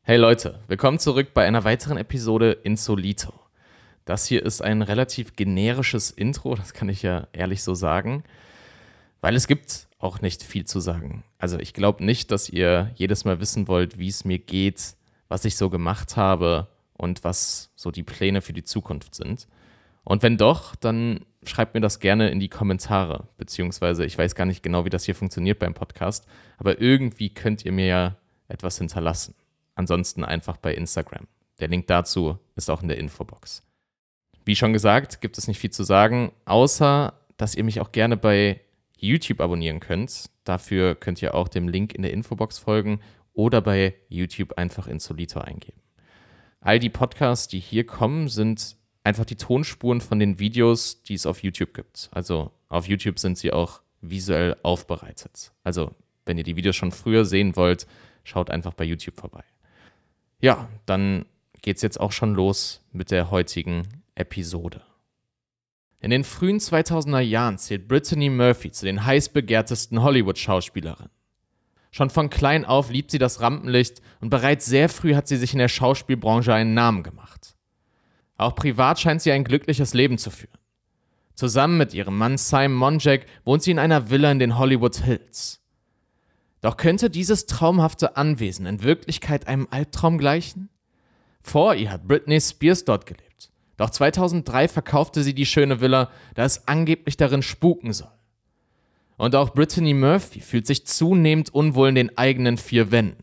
Hey Leute, willkommen zurück bei einer weiteren Episode Insolito. Das hier ist ein relativ generisches Intro, das kann ich ja ehrlich so sagen, weil es gibt auch nicht viel zu sagen. Also ich glaube nicht, dass ihr jedes Mal wissen wollt, wie es mir geht, was ich so gemacht habe und was so die Pläne für die Zukunft sind. Und wenn doch, dann schreibt mir das gerne in die Kommentare, beziehungsweise ich weiß gar nicht genau, wie das hier funktioniert beim Podcast, aber irgendwie könnt ihr mir ja etwas hinterlassen. Ansonsten einfach bei Instagram. Der Link dazu ist auch in der Infobox. Wie schon gesagt, gibt es nicht viel zu sagen, außer, dass ihr mich auch gerne bei YouTube abonnieren könnt. Dafür könnt ihr auch dem Link in der Infobox folgen oder bei YouTube einfach Insolito eingeben. All die Podcasts, die hier kommen, sind einfach die Tonspuren von den Videos, die es auf YouTube gibt. Also auf YouTube sind sie auch visuell aufbereitet. Also wenn ihr die Videos schon früher sehen wollt, schaut einfach bei YouTube vorbei. Ja, dann geht's jetzt auch schon los mit der heutigen Episode. In den frühen 2000er Jahren zählt Brittany Murphy zu den heiß begehrtesten Hollywood-Schauspielerinnen. Schon von klein auf liebt sie das Rampenlicht und bereits sehr früh hat sie sich in der Schauspielbranche einen Namen gemacht. Auch privat scheint sie ein glückliches Leben zu führen. Zusammen mit ihrem Mann Simon Monjack wohnt sie in einer Villa in den Hollywood Hills. Doch könnte dieses traumhafte Anwesen in Wirklichkeit einem Albtraum gleichen? Vor ihr hat Britney Spears dort gelebt. Doch 2003 verkaufte sie die schöne Villa, da es angeblich darin spuken soll. Und auch Brittany Murphy fühlt sich zunehmend unwohl in den eigenen vier Wänden.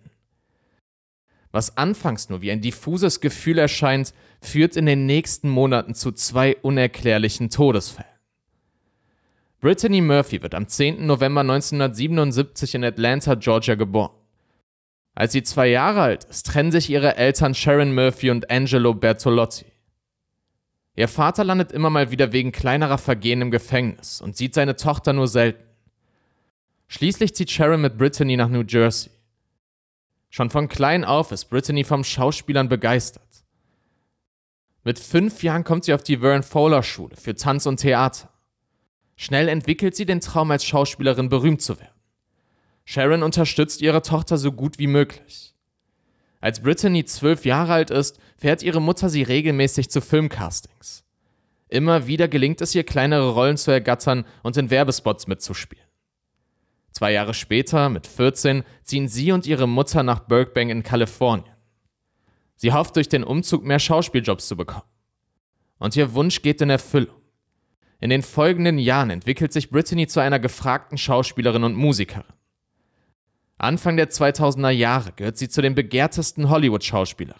Was anfangs nur wie ein diffuses Gefühl erscheint, führt in den nächsten Monaten zu 2 unerklärlichen Todesfällen. Brittany Murphy wird am 10. November 1977 in Atlanta, Georgia geboren. Als sie 2 Jahre alt ist, trennen sich ihre Eltern Sharon Murphy und Angelo Bertolotti. Ihr Vater landet immer mal wieder wegen kleinerer Vergehen im Gefängnis und sieht seine Tochter nur selten. Schließlich zieht Sharon mit Brittany nach New Jersey. Schon von klein auf ist Brittany vom Schauspielern begeistert. Mit 5 Jahren kommt sie auf die Vern Fowler Schule für Tanz und Theater. Schnell entwickelt sie den Traum, als Schauspielerin berühmt zu werden. Sharon unterstützt ihre Tochter so gut wie möglich. Als Brittany 12 Jahre alt ist, fährt ihre Mutter sie regelmäßig zu Filmcastings. Immer wieder gelingt es ihr, kleinere Rollen zu ergattern und in Werbespots mitzuspielen. 2 Jahre später, mit 14, ziehen sie und ihre Mutter nach Burbank in Kalifornien. Sie hofft, durch den Umzug mehr Schauspieljobs zu bekommen. Und ihr Wunsch geht in Erfüllung. In den folgenden Jahren entwickelt sich Brittany zu einer gefragten Schauspielerin und Musikerin. Anfang der 2000er Jahre gehört sie zu den begehrtesten Hollywood-Schauspielerinnen.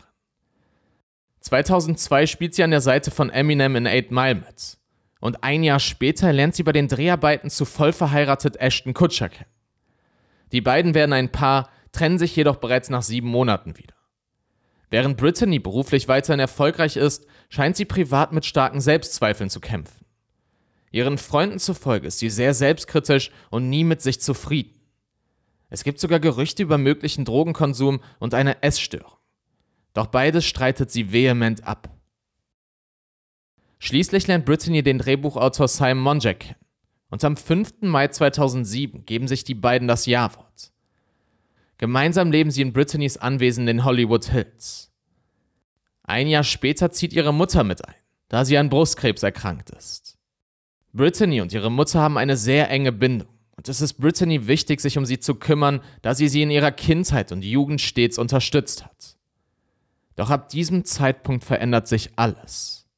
2002 spielt sie an der Seite von Eminem in 8 Mile mit. Und ein Jahr später lernt sie bei den Dreharbeiten zu voll verheiratet Ashton Kutcher kennen. Die beiden werden ein Paar, trennen sich jedoch bereits nach 7 Monaten wieder. Während Brittany beruflich weiterhin erfolgreich ist, scheint sie privat mit starken Selbstzweifeln zu kämpfen. Ihren Freunden zufolge ist sie sehr selbstkritisch und nie mit sich zufrieden. Es gibt sogar Gerüchte über möglichen Drogenkonsum und eine Essstörung. Doch beides streitet sie vehement ab. Schließlich lernt Brittany den Drehbuchautor Simon Monjack kennen. Und am 5. Mai 2007 geben sich die beiden das Ja-Wort. Gemeinsam leben sie in Brittany's Anwesen in den Hollywood Hills. Ein Jahr später zieht ihre Mutter mit ein, da sie an Brustkrebs erkrankt ist. Brittany und ihre Mutter haben eine sehr enge Bindung und es ist Brittany wichtig, sich um sie zu kümmern, da sie in ihrer Kindheit und Jugend stets unterstützt hat. Doch ab diesem Zeitpunkt verändert sich alles.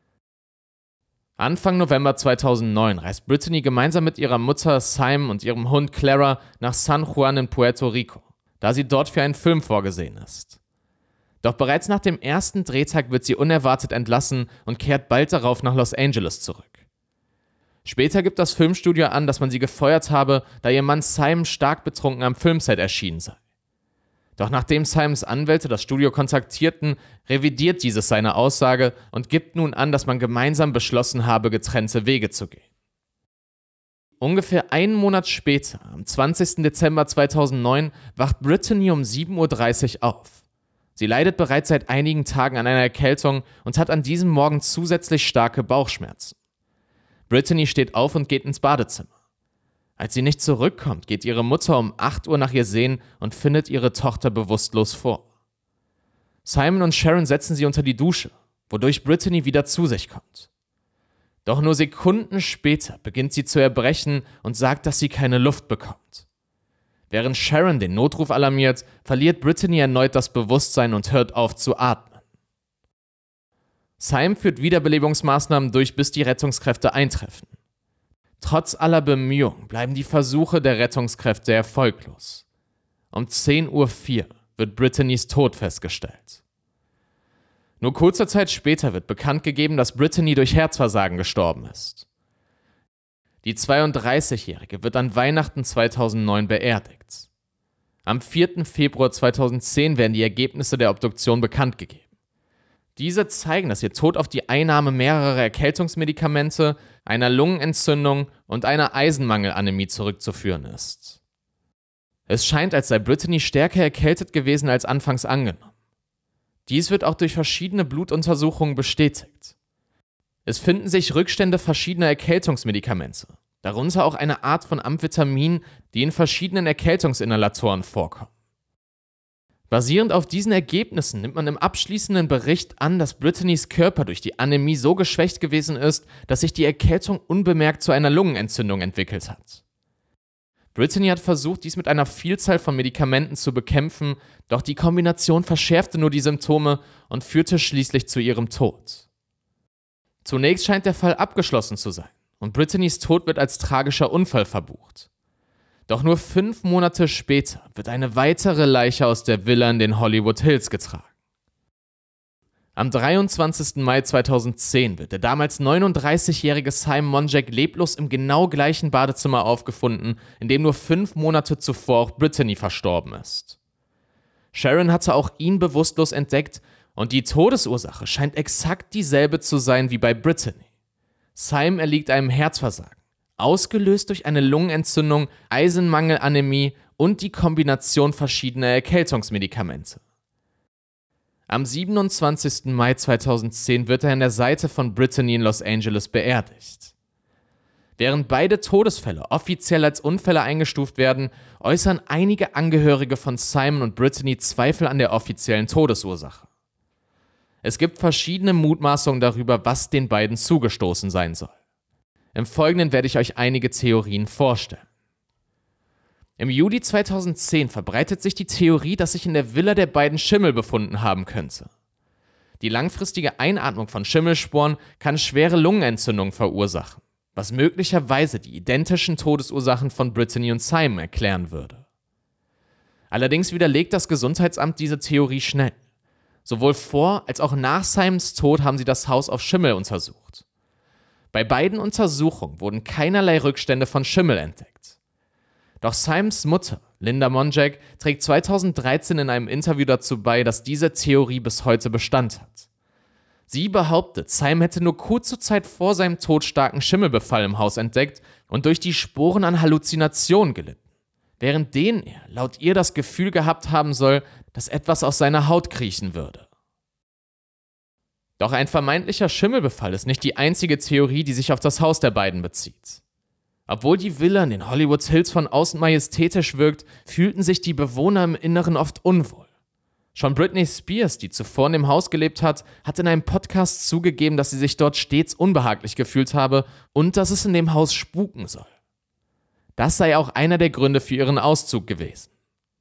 Anfang November 2009 reist Brittany gemeinsam mit ihrer Mutter Simon und ihrem Hund Clara nach San Juan in Puerto Rico, da sie dort für einen Film vorgesehen ist. Doch bereits nach dem ersten Drehtag wird sie unerwartet entlassen und kehrt bald darauf nach Los Angeles zurück. Später gibt das Filmstudio an, dass man sie gefeuert habe, da ihr Mann Simon stark betrunken am Filmset erschienen sei. Doch nachdem Simons Anwälte das Studio kontaktierten, revidiert dieses seine Aussage und gibt nun an, dass man gemeinsam beschlossen habe, getrennte Wege zu gehen. Ungefähr einen Monat später, am 20. Dezember 2009, wacht Brittany um 7:30 Uhr auf. Sie leidet bereits seit einigen Tagen an einer Erkältung und hat an diesem Morgen zusätzlich starke Bauchschmerzen. Brittany steht auf und geht ins Badezimmer. Als sie nicht zurückkommt, geht ihre Mutter um 8 Uhr nach ihr sehen und findet ihre Tochter bewusstlos vor. Simon und Sharon setzen sie unter die Dusche, wodurch Brittany wieder zu sich kommt. Doch nur Sekunden später beginnt sie zu erbrechen und sagt, dass sie keine Luft bekommt. Während Sharon den Notruf alarmiert, verliert Brittany erneut das Bewusstsein und hört auf zu atmen. Simon führt Wiederbelebungsmaßnahmen durch, bis die Rettungskräfte eintreffen. Trotz aller Bemühungen bleiben die Versuche der Rettungskräfte erfolglos. Um 10:04 Uhr wird Brittany's Tod festgestellt. Nur kurze Zeit später wird bekannt gegeben, dass Brittany durch Herzversagen gestorben ist. Die 32-Jährige wird an Weihnachten 2009 beerdigt. Am 4. Februar 2010 werden die Ergebnisse der Obduktion bekannt gegeben. Diese zeigen, dass ihr Tod auf die Einnahme mehrerer Erkältungsmedikamente, einer Lungenentzündung und einer Eisenmangelanämie zurückzuführen ist. Es scheint, als sei Brittany stärker erkältet gewesen als anfangs angenommen. Dies wird auch durch verschiedene Blutuntersuchungen bestätigt. Es finden sich Rückstände verschiedener Erkältungsmedikamente, darunter auch eine Art von Amphetamin, die in verschiedenen Erkältungsinhalatoren vorkommen. Basierend auf diesen Ergebnissen nimmt man im abschließenden Bericht an, dass Brittany's Körper durch die Anämie so geschwächt gewesen ist, dass sich die Erkältung unbemerkt zu einer Lungenentzündung entwickelt hat. Brittany hat versucht, dies mit einer Vielzahl von Medikamenten zu bekämpfen, doch die Kombination verschärfte nur die Symptome und führte schließlich zu ihrem Tod. Zunächst scheint der Fall abgeschlossen zu sein und Brittany's Tod wird als tragischer Unfall verbucht. Doch nur 5 Monate später wird eine weitere Leiche aus der Villa in den Hollywood Hills getragen. Am 23. Mai 2010 wird der damals 39-jährige Simon Monjack leblos im genau gleichen Badezimmer aufgefunden, in dem nur 5 Monate zuvor auch Brittany verstorben ist. Sharon hatte auch ihn bewusstlos entdeckt und die Todesursache scheint exakt dieselbe zu sein wie bei Brittany. Simon erliegt einem Herzversagen, ausgelöst durch eine Lungenentzündung, Eisenmangelanämie und die Kombination verschiedener Erkältungsmedikamente. Am 27. Mai 2010 wird er an der Seite von Brittany in Los Angeles beerdigt. Während beide Todesfälle offiziell als Unfälle eingestuft werden, äußern einige Angehörige von Simon und Brittany Zweifel an der offiziellen Todesursache. Es gibt verschiedene Mutmaßungen darüber, was den beiden zugestoßen sein soll. Im Folgenden werde ich euch einige Theorien vorstellen. Im Juli 2010 verbreitet sich die Theorie, dass sich in der Villa der beiden Schimmel befunden haben könnte. Die langfristige Einatmung von Schimmelsporen kann schwere Lungenentzündungen verursachen, was möglicherweise die identischen Todesursachen von Brittany und Simon erklären würde. Allerdings widerlegt das Gesundheitsamt diese Theorie schnell. Sowohl vor als auch nach Simons Tod haben sie das Haus auf Schimmel untersucht. Bei beiden Untersuchungen wurden keinerlei Rückstände von Schimmel entdeckt. Doch Simons Mutter, Linda Monjack, trägt 2013 in einem Interview dazu bei, dass diese Theorie bis heute Bestand hat. Sie behauptet, Simon hätte nur kurze Zeit vor seinem Tod starken Schimmelbefall im Haus entdeckt und durch die Sporen an Halluzinationen gelitten, während denen er laut ihr das Gefühl gehabt haben soll, dass etwas aus seiner Haut kriechen würde. Doch ein vermeintlicher Schimmelbefall ist nicht die einzige Theorie, die sich auf das Haus der beiden bezieht. Obwohl die Villa in den Hollywood Hills von außen majestätisch wirkt, fühlten sich die Bewohner im Inneren oft unwohl. Schon Britney Spears, die zuvor in dem Haus gelebt hat, hat in einem Podcast zugegeben, dass sie sich dort stets unbehaglich gefühlt habe und dass es in dem Haus spuken soll. Das sei auch einer der Gründe für ihren Auszug gewesen.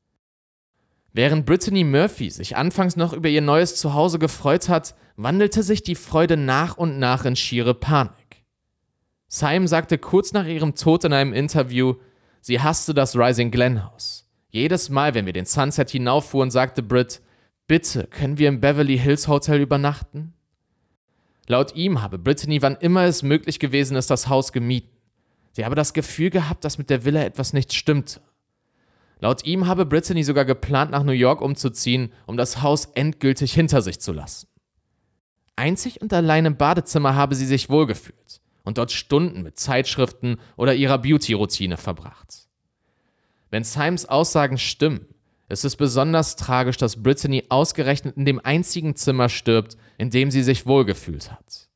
Während Brittany Murphy sich anfangs noch über ihr neues Zuhause gefreut hat, wandelte sich die Freude nach und nach in schiere Panik. Simon sagte kurz nach ihrem Tod in einem Interview, sie hasste das Rising Glen Haus. Jedes Mal, wenn wir den Sunset hinauffuhren, sagte Britt, bitte, können wir im Beverly Hills Hotel übernachten? Laut ihm habe Brittany, wann immer es möglich gewesen ist, das Haus gemieden. Sie habe das Gefühl gehabt, dass mit der Villa etwas nicht stimmte. Laut ihm habe Brittany sogar geplant, nach New York umzuziehen, um das Haus endgültig hinter sich zu lassen. Einzig und allein im Badezimmer habe sie sich wohlgefühlt und dort Stunden mit Zeitschriften oder ihrer Beauty-Routine verbracht. Wenn Simons Aussagen stimmen, ist es besonders tragisch, dass Brittany ausgerechnet in dem einzigen Zimmer stirbt, in dem sie sich wohlgefühlt hat.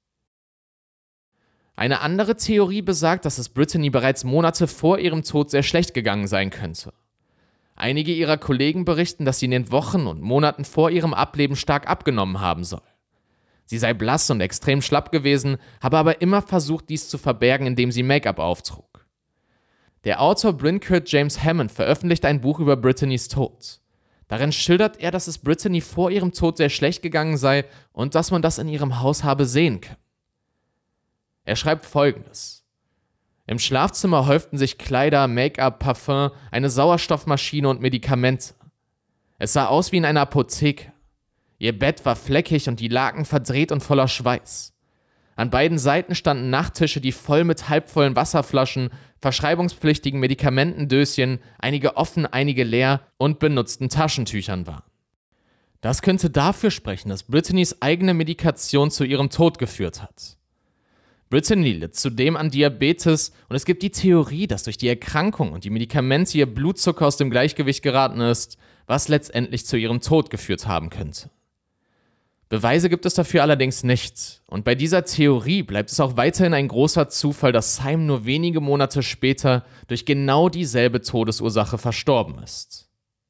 Eine andere Theorie besagt, dass es Brittany bereits Monate vor ihrem Tod sehr schlecht gegangen sein könnte. Einige ihrer Kollegen berichten, dass sie in den Wochen und Monaten vor ihrem Ableben stark abgenommen haben soll. Sie sei blass und extrem schlapp gewesen, habe aber immer versucht, dies zu verbergen, indem sie Make-up auftrug. Der Autor Bryn-Kurt James Hammond veröffentlicht ein Buch über Brittany's Tod. Darin schildert er, dass es Brittany vor ihrem Tod sehr schlecht gegangen sei und dass man das in ihrem Haus habe sehen können. Er schreibt Folgendes: Im Schlafzimmer häuften sich Kleider, Make-up, Parfum, eine Sauerstoffmaschine und Medikamente. Es sah aus wie in einer Apotheke. Ihr Bett war fleckig und die Laken verdreht und voller Schweiß. An beiden Seiten standen Nachttische, die voll mit halbvollen Wasserflaschen, verschreibungspflichtigen Medikamentendöschen, einige offen, einige leer und benutzten Taschentüchern waren. Das könnte dafür sprechen, dass Brittany's eigene Medikation zu ihrem Tod geführt hat. Brittany litt zudem an Diabetes und es gibt die Theorie, dass durch die Erkrankung und die Medikamente ihr Blutzucker aus dem Gleichgewicht geraten ist, was letztendlich zu ihrem Tod geführt haben könnte. Beweise gibt es dafür allerdings nicht und bei dieser Theorie bleibt es auch weiterhin ein großer Zufall, dass Syme nur wenige Monate später durch genau dieselbe Todesursache verstorben ist.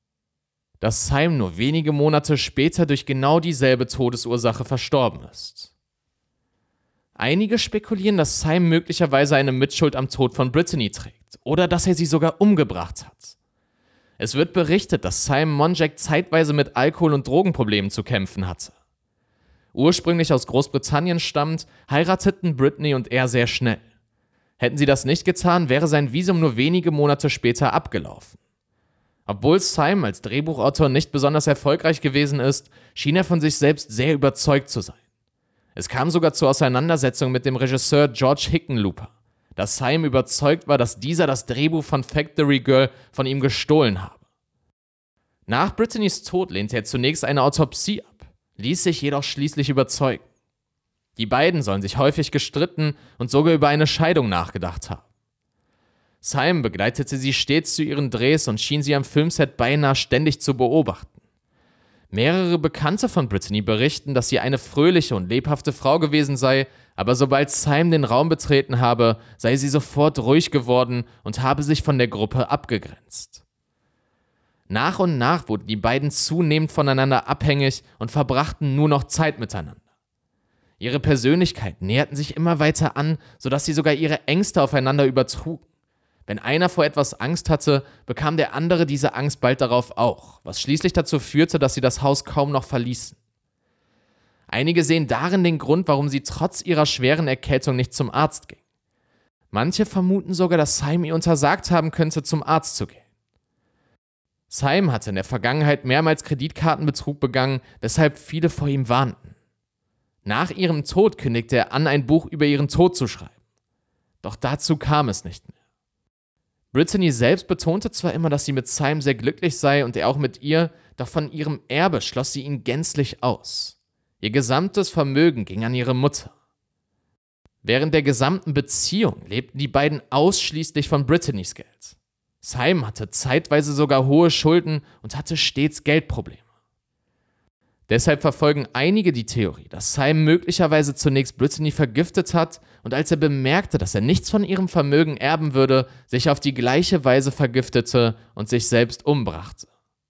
Einige spekulieren, dass Syme möglicherweise eine Mitschuld am Tod von Brittany trägt oder dass er sie sogar umgebracht hat. Es wird berichtet, dass Syme Monjack zeitweise mit Alkohol- und Drogenproblemen zu kämpfen hatte. Ursprünglich aus Großbritannien stammend, heirateten Brittany und er sehr schnell. Hätten sie das nicht getan, wäre sein Visum nur wenige Monate später abgelaufen. Obwohl Syme als Drehbuchautor nicht besonders erfolgreich gewesen ist, schien er von sich selbst sehr überzeugt zu sein. Es kam sogar zur Auseinandersetzung mit dem Regisseur George Hickenlooper, dass Syme überzeugt war, dass dieser das Drehbuch von Factory Girl von ihm gestohlen habe. Nach Brittany's Tod lehnte er zunächst eine Autopsie ab, ließ sich jedoch schließlich überzeugen. Die beiden sollen sich häufig gestritten und sogar über eine Scheidung nachgedacht haben. Syme begleitete sie stets zu ihren Drehs und schien sie am Filmset beinahe ständig zu beobachten. Mehrere Bekannte von Brittany berichten, dass sie eine fröhliche und lebhafte Frau gewesen sei, aber sobald Syme den Raum betreten habe, sei sie sofort ruhig geworden und habe sich von der Gruppe abgegrenzt. Nach und nach wurden die beiden zunehmend voneinander abhängig und verbrachten nur noch Zeit miteinander. Ihre Persönlichkeiten näherten sich immer weiter an, sodass sie sogar ihre Ängste aufeinander übertrugen. Wenn einer vor etwas Angst hatte, bekam der andere diese Angst bald darauf auch, was schließlich dazu führte, dass sie das Haus kaum noch verließen. Einige sehen darin den Grund, warum sie trotz ihrer schweren Erkältung nicht zum Arzt ging. Manche vermuten sogar, dass Syme ihr untersagt haben könnte, zum Arzt zu gehen. Syme hatte in der Vergangenheit mehrmals Kreditkartenbetrug begangen, weshalb viele vor ihm warnten. Nach ihrem Tod kündigte er an, ein Buch über ihren Tod zu schreiben. Doch dazu kam es nicht mehr. Brittany selbst betonte zwar immer, dass sie mit Syme sehr glücklich sei und er auch mit ihr, doch von ihrem Erbe schloss sie ihn gänzlich aus. Ihr gesamtes Vermögen ging an ihre Mutter. Während der gesamten Beziehung lebten die beiden ausschließlich von Brittany's Geld. Syme hatte zeitweise sogar hohe Schulden und hatte stets Geldprobleme. Deshalb verfolgen einige die Theorie, dass Syme möglicherweise zunächst Brittany vergiftet hat und als er bemerkte, dass er nichts von ihrem Vermögen erben würde, sich auf die gleiche Weise vergiftete und sich selbst umbrachte.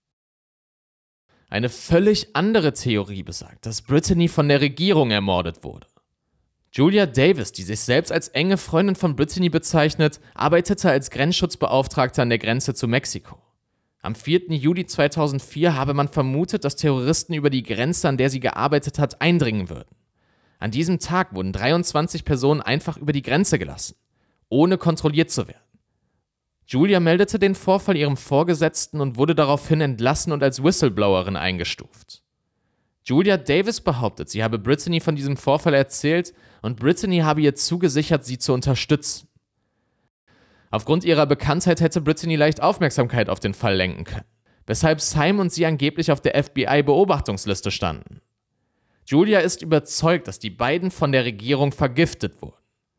Eine völlig andere Theorie besagt, dass Brittany von der Regierung ermordet wurde. Julia Davis, die sich selbst als enge Freundin von Brittany bezeichnet, arbeitete als Grenzschutzbeauftragte an der Grenze zu Mexiko. Am 4. Juli 2004 habe man vermutet, dass Terroristen über die Grenze, an der sie gearbeitet hat, eindringen würden. An diesem Tag wurden 23 Personen einfach über die Grenze gelassen, ohne kontrolliert zu werden. Julia meldete den Vorfall ihrem Vorgesetzten und wurde daraufhin entlassen und als Whistleblowerin eingestuft. Julia Davis behauptet, sie habe Brittany von diesem Vorfall erzählt und Brittany habe ihr zugesichert, sie zu unterstützen. Aufgrund ihrer Bekanntheit hätte Brittany leicht Aufmerksamkeit auf den Fall lenken können, weshalb Syme und sie angeblich auf der FBI-Beobachtungsliste standen. Julia ist überzeugt, dass die beiden von der Regierung vergiftet wurden.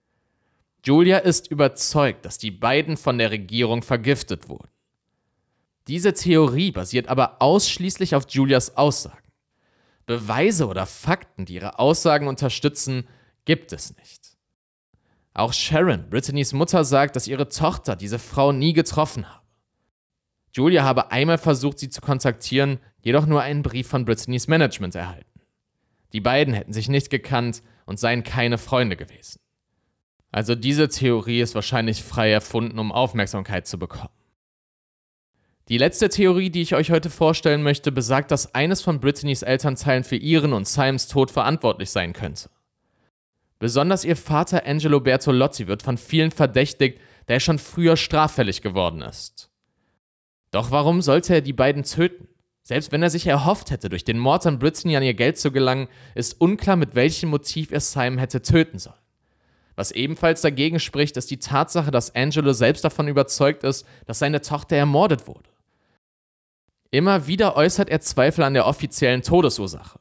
Diese Theorie basiert aber ausschließlich auf Julias Aussagen. Beweise oder Fakten, die ihre Aussagen unterstützen, gibt es nicht. Auch Sharon, Brittany's Mutter, sagt, dass ihre Tochter diese Frau nie getroffen habe. Julia habe einmal versucht, sie zu kontaktieren, jedoch nur einen Brief von Brittany's Management erhalten. Die beiden hätten sich nicht gekannt und seien keine Freunde gewesen. Also diese Theorie ist wahrscheinlich frei erfunden, um Aufmerksamkeit zu bekommen. Die letzte Theorie, die ich euch heute vorstellen möchte, besagt, dass eines von Brittany's Elternteilen für ihren und Simes Tod verantwortlich sein könnte. Besonders ihr Vater Angelo Bertolotti wird von vielen verdächtigt, da er schon früher straffällig geworden ist. Doch warum sollte er die beiden töten? Selbst wenn er sich erhofft hätte, durch den Mord an Brittany an ihr Geld zu gelangen, ist unklar, mit welchem Motiv er Simon hätte töten sollen. Was ebenfalls dagegen spricht, ist die Tatsache, dass Angelo selbst davon überzeugt ist, dass seine Tochter ermordet wurde. Immer wieder äußert er Zweifel an der offiziellen Todesursache.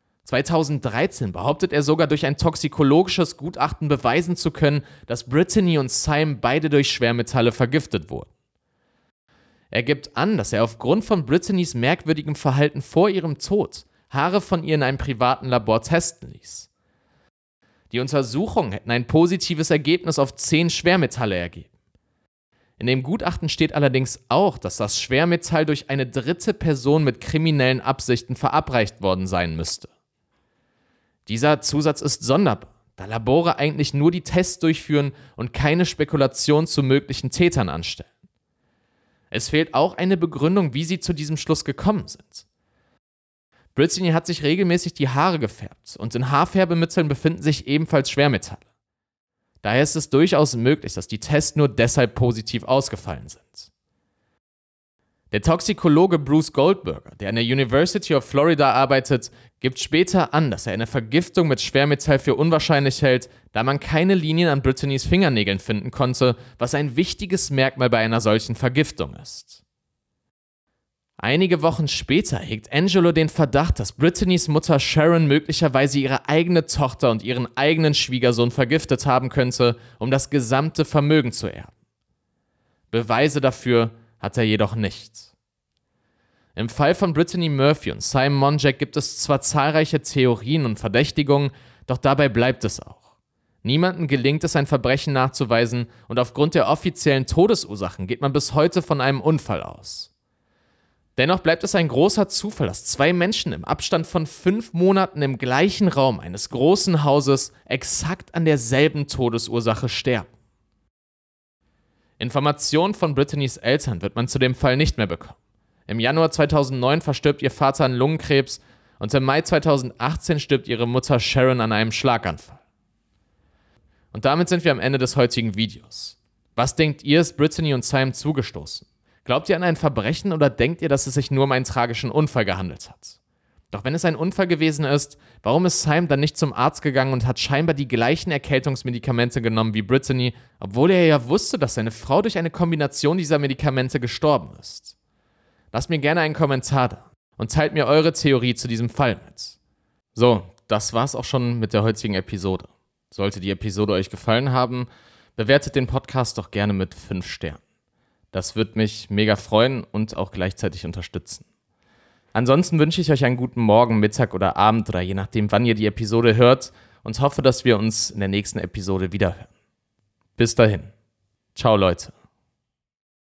2013 behauptet er sogar, durch ein toxikologisches Gutachten beweisen zu können, dass Brittany und Simon beide durch Schwermetalle vergiftet wurden. Er gibt an, dass er aufgrund von Brittany's merkwürdigem Verhalten vor ihrem Tod Haare von ihr in einem privaten Labor testen ließ. Die Untersuchungen hätten ein positives Ergebnis auf 10 Schwermetalle ergeben. In dem Gutachten steht allerdings auch, dass das Schwermetall durch eine dritte Person mit kriminellen Absichten verabreicht worden sein müsste. Dieser Zusatz ist sonderbar, da Labore eigentlich nur die Tests durchführen und keine Spekulation zu möglichen Tätern anstellen. Es fehlt auch eine Begründung, wie sie zu diesem Schluss gekommen sind. Brittany hat sich regelmäßig die Haare gefärbt und in Haarfärbemitteln befinden sich ebenfalls Schwermetalle. Daher ist es durchaus möglich, dass die Tests nur deshalb positiv ausgefallen sind. Der Toxikologe Bruce Goldberger, der an der University of Florida arbeitet, gibt später an, dass er eine Vergiftung mit Schwermetall für unwahrscheinlich hält, da man keine Linien an Brittany's Fingernägeln finden konnte, was ein wichtiges Merkmal bei einer solchen Vergiftung ist. Einige Wochen später hegt Angelo den Verdacht, dass Brittany's Mutter Sharon möglicherweise ihre eigene Tochter und ihren eigenen Schwiegersohn vergiftet haben könnte, um das gesamte Vermögen zu erben. Beweise dafür hat er jedoch nicht. Im Fall von Brittany Murphy und Simon Monjack gibt es zwar zahlreiche Theorien und Verdächtigungen, doch dabei bleibt es auch. Niemandem gelingt es, ein Verbrechen nachzuweisen und aufgrund der offiziellen Todesursachen geht man bis heute von einem Unfall aus. Dennoch bleibt es ein großer Zufall, dass 2 Menschen im Abstand von 5 Monaten im gleichen Raum eines großen Hauses exakt an derselben Todesursache sterben. Informationen von Brittany's Eltern wird man zu dem Fall nicht mehr bekommen. Im Januar 2009 verstirbt ihr Vater an Lungenkrebs und im Mai 2018 stirbt ihre Mutter Sharon an einem Schlaganfall. Und damit sind wir am Ende des heutigen Videos. Was denkt ihr, ist Brittany und Simon zugestoßen? Glaubt ihr an ein Verbrechen oder denkt ihr, dass es sich nur um einen tragischen Unfall gehandelt hat? Doch wenn es ein Unfall gewesen ist, warum ist Simon dann nicht zum Arzt gegangen und hat scheinbar die gleichen Erkältungsmedikamente genommen wie Brittany, obwohl er ja wusste, dass seine Frau durch eine Kombination dieser Medikamente gestorben ist? Lasst mir gerne einen Kommentar da und teilt mir eure Theorie zu diesem Fall mit. So, das war's auch schon mit der heutigen Episode. Sollte die Episode euch gefallen haben, bewertet den Podcast doch gerne mit 5 Sternen. Das wird mich mega freuen und auch gleichzeitig unterstützen. Ansonsten wünsche ich euch einen guten Morgen, Mittag oder Abend oder je nachdem, wann ihr die Episode hört und hoffe, dass wir uns in der nächsten Episode wiederhören. Bis dahin. Ciao, Leute.